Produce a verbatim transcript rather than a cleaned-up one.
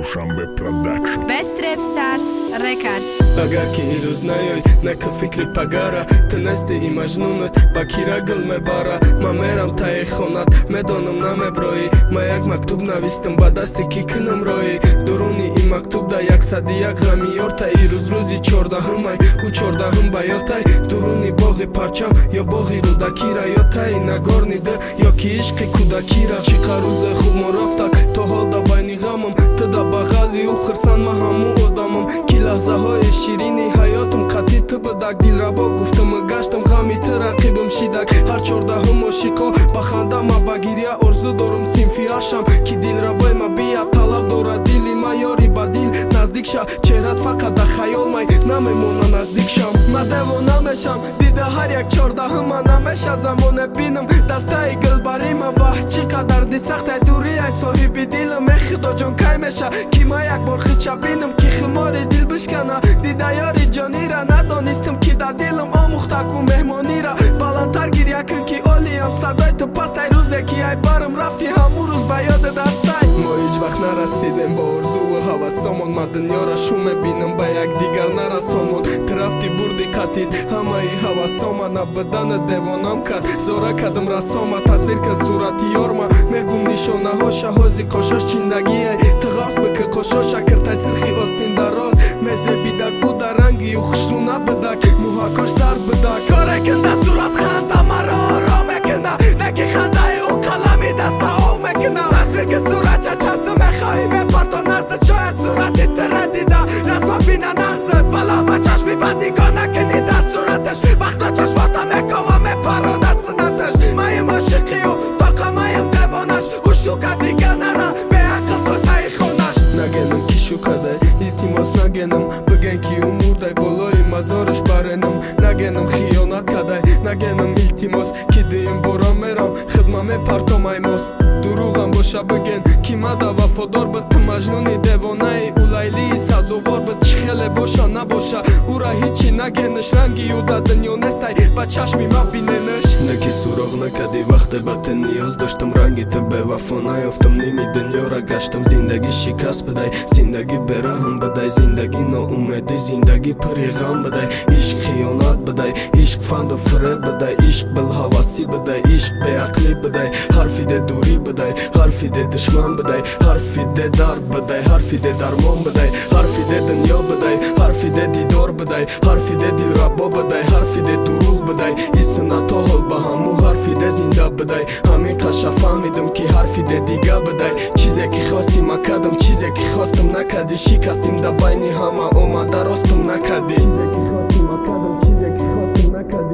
Dushanbe Production. Best Rap Stars Records. Agar ki iruz nayoy neka fikri pagara Tnesти и мажнунат ба кирагл мебара Ма мерам таи хонат медонам намеброи Ма як мактуб навистам ба дасти ки кунам рои Дуруни и мактубда яксади як ғами ёртай Ирӯз рӯзи чордаҳумай ӯ чордаҳум ба ётай Дуруни боғи парчам ё боғи рӯдакира Ё таи нагорни д ё ки ишқи кӯдакира Чӣ қа рӯзе хуб мо рафтак то ҳол да байни ғамам Ты да бағали ӯ хирсан ма ҳаму одамам Ки лаҳзаҳои ширини ҳаётам қатъи ты будак Дилрабо гуфтам гаштам ғами ты рақибам шидак Ҳар чордаҳум ошиқо ба ханда ма ба гирья орзу дорам синфи ҳашам Ки дилрабои ма бия талаб дора дили ма ёри ба дил наздик ша Чеҳрат фақат да хаёл май намемона наздик шам Ма девона мешам дида ҳар як чордаҳума намеша замоне бинам Дастаи гилбарима ваҳ чӣ қадар ди сахтай дури ай соҳиби дилам Э худо ҷон кай меша ки ма як бор хича бинам Ки химори дил бишкана дида ёри ҷонира Надонистам ки да дилам омӯхтаку меҳмонира Баландтар гирья кун ки олиям садои ту пастай Рӯзе ки ай барм рафти ҳамун рӯз ба ёда дастай Мо ҳеҷ вақт нарасидем ба орзуву ҳавасомон Ма дунёра шу мебинам ба якдигар нарасомон Ты рафти бурди қатид ҳамаи ҳавасома Набудана девонам кард зора кардам расома Тасвир кун сурати ёрма мегум нишонаҳо шаҳози қошош чиндагиай Ты ғаф бикун қошош шакртай сирхи остин дароз Мезебидак ӯ дар ранги ӯ хушрӯ набудак муҳакош сар будак Коре кун да сурат ханда маро оро мекуна Неки хандаи ӯ қалами даста ов мекуна Тасвир кун сурат чачасу мехоҳӣ мепарто наздат Шояд сурати тыра дида расо бина нағзат Бала ба чашми бад нигоҳ накунӣ дар сураташ Вақто чашмота мекова мепаронад сунаташ Маим ошиқи ӯ тоқамаим девонаш Ӯ шука дига нара беақл тотаи хонаш Нагенам ки шукадай илтимос нагенам Бигӯен ки ӯ мурдай болои мазориш баренам Нагенам хиёнат кадай нагенам илтимос Ки дуюм бора мерам хидма мепартомай мост Дурӯғам боша бигӯен ки мада вафодор буд Ту маҷнуни девонаи ӯ лайлии сазовор буд Чӣ хеле боша набоша ӯра ҳичи нагенаш Ранги ӯ да дунё нестай ба чашми ма биненаш Неки суроғ накади вақте ба ты ниёз доштам Ранги ты бевафо наёфтам ними дунёра гаштам Зиндагӣ шикаст будай зиндагӣ бераҳм будай Зиндагӣ ноумедӣ зиндагӣ пири ғам будай Ишқ хиёнат будай ишқ фанду фиреб будай Ишқ билҳавасӣ будай ишқ беақлӣ будай Ҳарфи де дурӣ будай ҳарфи де душман будай Ҳарфи де дард будай ҳарфи де дармон будай Ҳарфи де дунё будай ҳарфи де дидор будай Ҳарфи де дилрабо будай ҳарфи де дурӯғ будай Исна то ҳол ба ҳаму ҳарфи де зинда будай Ҳамин қаша фаҳмидам ки ҳарфи де дига будай Чизе ки хостим ма кардам чизе ки хостам накарди Шикастим да байни ҳама омада ростам накарди Чизе ки хостим ма кардам чизе ки хостам накарди